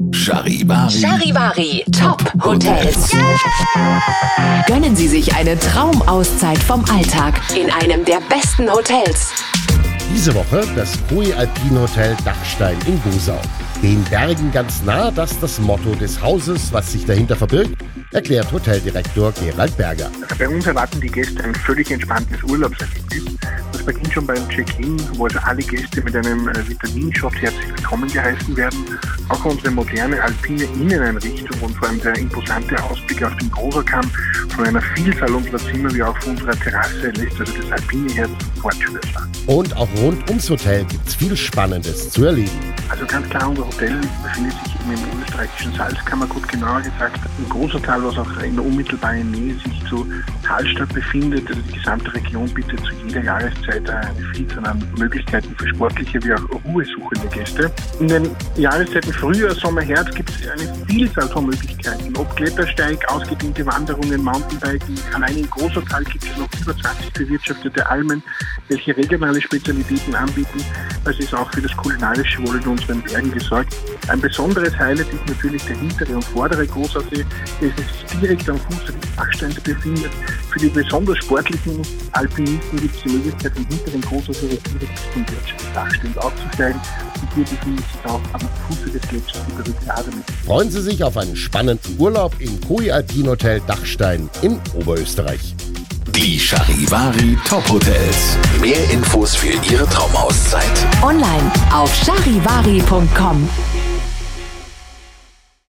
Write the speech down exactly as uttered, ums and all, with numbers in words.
Charivari. Charivari Top Hotels. Yeah! Gönnen Sie sich eine Traumauszeit vom Alltag in einem der besten Hotels. Diese Woche das Koi Alpin Hotel Dachstein in Gosau. Den Bergen ganz nah, das ist das Motto des Hauses. Was sich dahinter verbirgt, erklärt Hoteldirektor Gerald Berger. Also bei uns erwarten die Gäste ein völlig entspanntes Urlaubserlebnis. Das beginnt schon beim Check-in, wo also alle Gäste mit einem Vitaminshot herzlich willkommen geheißen werden. Auch unsere moderne alpine Inneneinrichtung und vor allem der imposante Ausblick auf den Großerkamm von einer Vielzahl unserer Zimmer wie auch von unserer Terrasse lässt also das alpine Herz sofort spürbar. Und auch rund ums Hotel gibt es viel Spannendes zu erleben. Also ganz klar, unser Hotel befindet sich eben im österreichischen Salzkammergut, genauer gesagt im Großertal, was auch in der unmittelbaren Nähe sich zu Talstadt befindet. Also die gesamte Region bietet zu jeder Jahreszeit eine Vielzahl an Möglichkeiten für sportliche wie auch ruhesuchende Gäste. In den Jahreszeiten Frühjahr, Sommer, Herbst gibt es eine Vielzahl von Möglichkeiten. Ob Klettersteig, ausgedehnte Wanderungen, Mountainbiken. Allein in Großertal gibt es noch über zwanzig bewirtschaftete Almen, welche regionale Spezialitäten anbieten. Das ist auch für das kulinarische Wohl in unseren Bergen gesorgt. Ein besonderes Highlight ist natürlich der hintere und vordere Großersee, der sich direkt am Fuße des Dachsteins befindet. Für die besonders sportlichen Alpinisten gibt es die Möglichkeit, im hinteren Großersee direkt zum Gletscher des Dachsteins aufzusteigen. Und hier befindet sich auch am Fuße des Gletschers die berühmte Ademit. Freuen Sie sich auf einen spannenden Urlaub im Koi Alpin Hotel Dachstein in Oberösterreich. Die Charivari Top Hotels. Mehr Infos für Ihre Traumauszeit Online auf charivari punkt com.